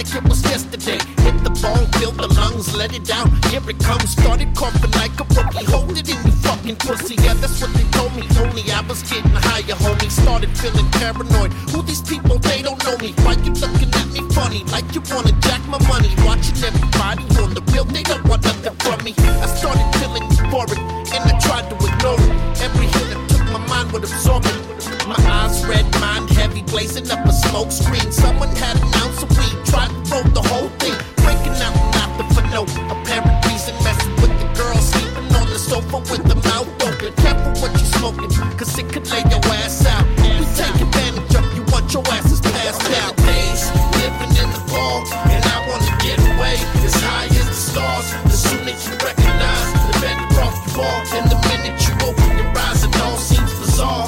like it was yesterday. Hit the bone, fill the lungs, let it out. Here it comes, started coughing like a rookie. Hold it in, you fucking pussy. Yeah, that's what they told me. Only I was getting higher, homie. Started feeling paranoid. Who these people? They don't know me. Why you looking at me funny? Like you wanna jack my money. Watching everybody on the real, they don't want nothing from me. I started feeling euphoric, and I tried to ignore it. Every hit I took, my mind would absorb it. My eyes red, mind heavy, blazing up a smoke screen. Someone had an ounce of weed, tried to roll the whole thing. Breaking out laughter for no apparent reason. Messing with the girl, sleeping on the sofa with the mouth open. Careful what you smoking, cause it could lay your ass out. We take advantage of you, want your asses passed out. Days living in the fall, and I wanna get away as high as the stars. The sooner you recognize, the better off you are. And the minute you open your eyes, it all seems bizarre.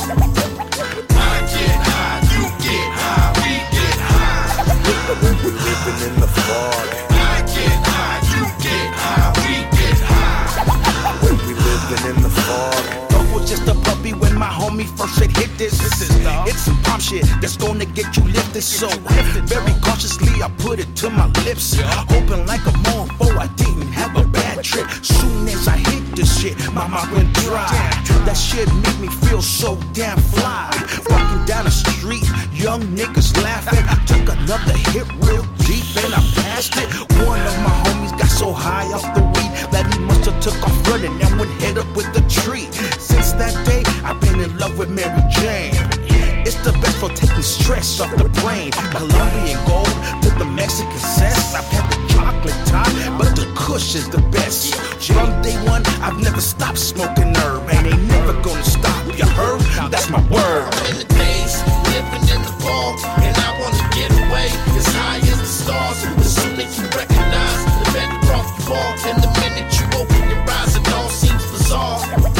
I get high, you get high, we get high. We're living in the fog. I get high, you get high, we get high. When we living in the fog. Dog was just a puppy when my homie first said hit this. It's some pop shit that's gonna get you lifted. So very cautiously I put it to my lips, hoping like a mofo I didn't have a bad trip. Soon as I hit this shit, my mouth went dry. That shit made me feel so damn fly. Walking down the street, young niggas laughing. I took another hit real deep and I passed it. One of my homies got so high off the weed that he must have took off running and went head up with the tree. Since that day, I've been in love with Mary Jane. It's the best for taking stress off the brain. Colombian gold to the Mexican cess. I've had the chocolate top, but the Kush is the best. From day one, I've never stopped smoking herb, and ain't never gonna stop. You heard? That's my word. I'm in the days, living in the fall, and I wanna get away as high as the stars. The sooner you recognize, the better off you are. And the minute you open your eyes, it all seems bizarre.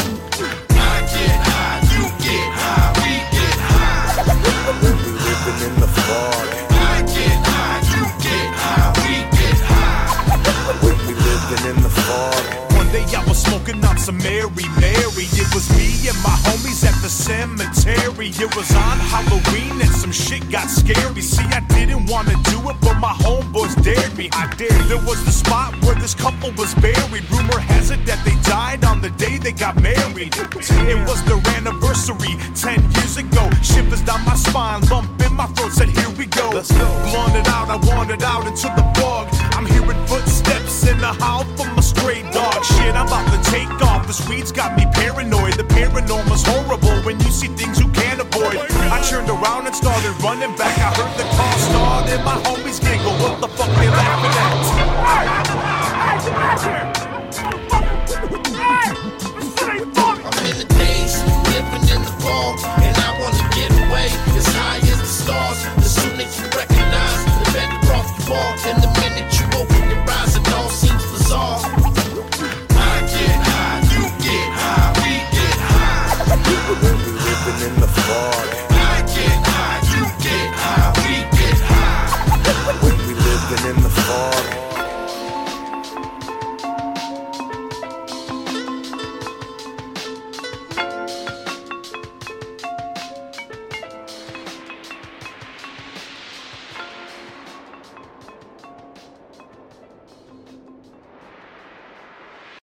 I get high, you get high, we get high. When we living in the fog. I get high, you get high, we get high. When we living in the fog. One day I was smoking on some Mary. It was me and my homies at the cemetery. It was on Halloween and some shit got scary. See, I didn't want to do it, but my homeboys dared me. I dared. There was the spot where this couple was buried. Rumor has it that they died on the day they got married. It was their anniversary 10 years ago. Shivers down my spine, lump in my throat, said here we go. Blunted out, I wandered out into the fog. I'm hearing footsteps in the howl from a stray dog. Shit, I'm about to take off. This weed's got me paranoid. The paranormal's horrible when you see things you can't avoid. I turned around and started running back. I heard the car started